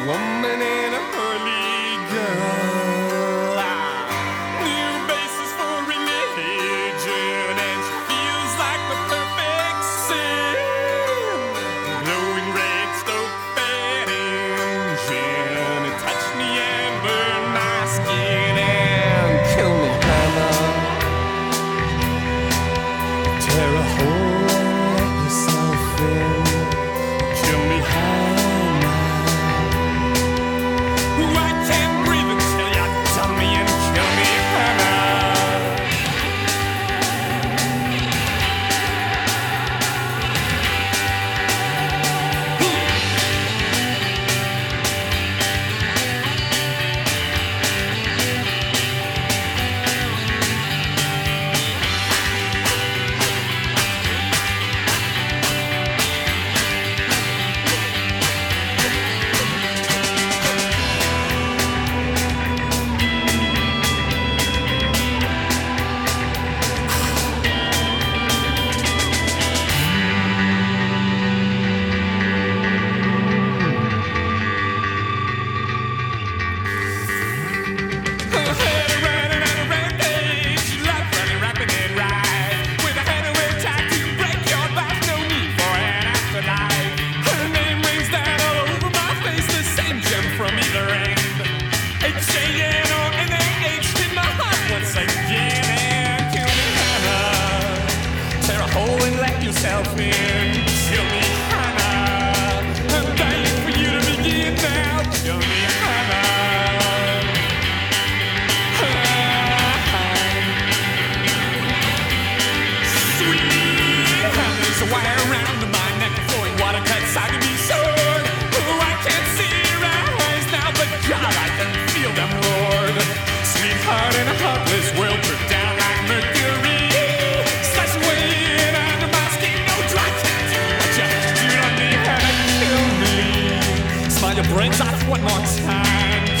woman in a holy girl. New basis for religion, and she feels like the perfect sin. Glowing red stove fed engine, it touched me and burned my skin and killed me, Hannah. Tear a hole and let yourself in. Kill me, Hannah. I can't breathe until you dump me and kill me, Hannah. Yourself in, kill me, Hannah. I'm dying for you to begin now. Kill me, Hannah. Sweet Hannah's a wire around my neck, flowing water cuts. I can be sure. Oh, I can't see your eyes now, but God, I can feel them roar. Sweetheart in a heartless world, put down like mercury. Your brains off one more time.